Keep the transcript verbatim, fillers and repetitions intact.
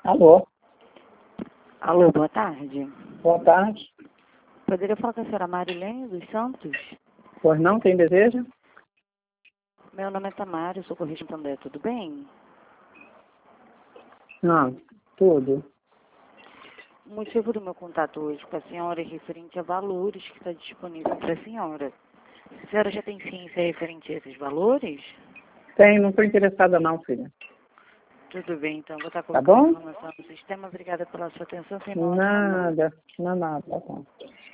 Alô, Alô, boa tarde. boa tarde. Poderia falar com a senhora Marilene dos Santos? Pois não, quem deseja? Meu nome é Tamara, eu sou correspondente, tudo bem? Não, tudo. O motivo do meu contato hoje com a senhora é referente a valores que está disponível para a senhora. A senhora já tem ciência referente a esses valores? Tem, não estou interessada não, filha. Tudo bem, então vou estar Tá colocando a bom? informação no sistema. Obrigada pela sua atenção. Tenha uma ótima noite. Nada, não é nada, tá bom.